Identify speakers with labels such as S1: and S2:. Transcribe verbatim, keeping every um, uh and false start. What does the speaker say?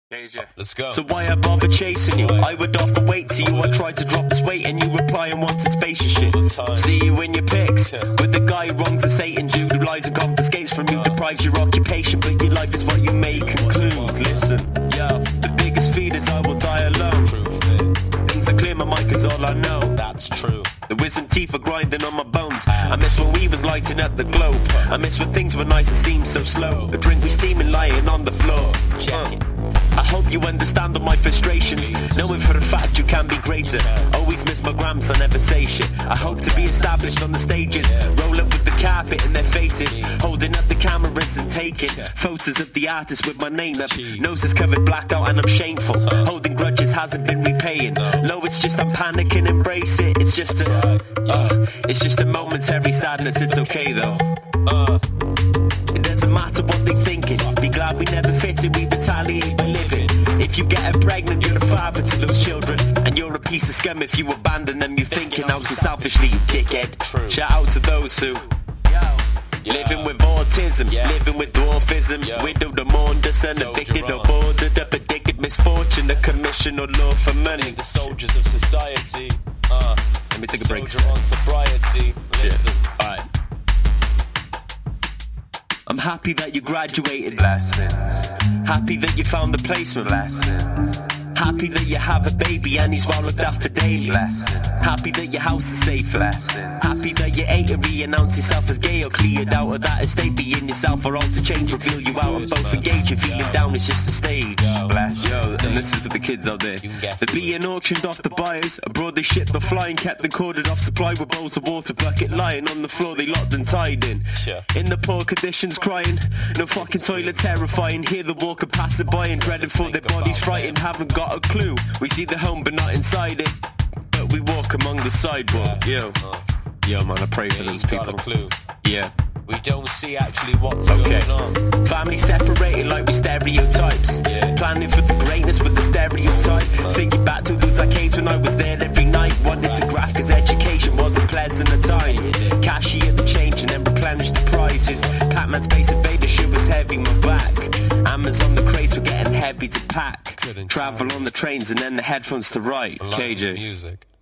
S1: Let's go.
S2: So why I bother chasing you? I would offer weight to you. I tried to drop this weight and you reply and wanted spacious shit. See you in your pics with the guy who wrongs and Satan Jude, who lies and confiscates from you, deprives your occupation, but your life is what you may conclude. Listen, yo, the biggest feed is I will die alone. Things are clear, my mic is all I know.
S1: That's true.
S2: The wisdom teeth are grinding on my bones. I miss when we was lighting up the globe. I miss when things were nice and seemed so slow. A drink we steaming lying on the floor. Check it. I hope you understand all my frustrations, knowing for a fact you can be greater. Always miss my grams, I never say shit. I hope to be established on the stages, roll up with the carpet in their faces, holding up the cameras and taking photos of the artist with my name up. Noses covered, blacked out, and I'm shameful. Holding grudges hasn't been repaying. Low, it's just I'm panicking, embrace it. It's just a, uh, it's just a momentary sadness. It's okay though. Uh, it doesn't matter what they thinking. Be glad we never fit in, we retaliate by living. If you get her pregnant, you're the father to those children, and you're a piece of scum if you abandon them. You thinking out so selfishly, you dickhead.
S1: True.
S2: Shout out to those who
S1: Yeah.
S2: living with autism,
S1: Yeah.
S2: living with dwarfism,
S1: Yeah.
S2: widowed or mourned, a son,
S1: Soldier
S2: evicted or
S1: on.
S2: boarded up, addicted, misfortune, a commission or law for money.
S1: The soldiers of society. Uh,
S2: Let me take a break.
S1: Soldier on sobriety. Listen.
S2: Alright. I'm happy that you graduated.
S3: Blessings,
S2: Happy that you found the placement.
S3: blessings,
S2: Happy that you have a baby and he's well looked after daily.
S3: blessings,
S2: Happy that your house is safe.
S3: blessings,
S2: Happy that you ate and re-announced yourself as gay or cleared out of that estate. Being yourself or all to change, reveal you out and both engage. You're feeling down, it's just a stage.
S3: blessings.
S2: Yo, and this is for the kids out there. They're being auctioned off the buyers. Abroad they shipped the flying, kept and corded off supply with bowls of water, bucket lying on the floor. They locked and tied in.
S1: Sure.
S2: In the poor conditions, crying. No fucking toilet, terrifying. Hear the walker passing by and dreading for their bodies, frightened. Haven't got a clue. We see the home but not inside it. But we walk among the sidewalk. Yo, yo, man, I pray for those
S1: Ain't
S2: people.
S1: got a clue.
S2: Yeah.
S1: We don't see actually what's
S2: Okay.
S1: going on.
S2: Family separated like we stereotypes.
S1: Yeah.
S2: Planning for the greatness with the stereotype. Thinking back to those arcades when I was there every night. Wanted to grasp cause education wasn't pleasant at times. Cashier the change and then replenish the prices. Pac-Man Space Invader shit was heavy my back. Amazon the crates were getting heavy to pack.
S1: Couldn't
S2: Travel on the trains and then the headphones to write.
S1: Love
S2: K
S1: this
S2: J.
S1: music.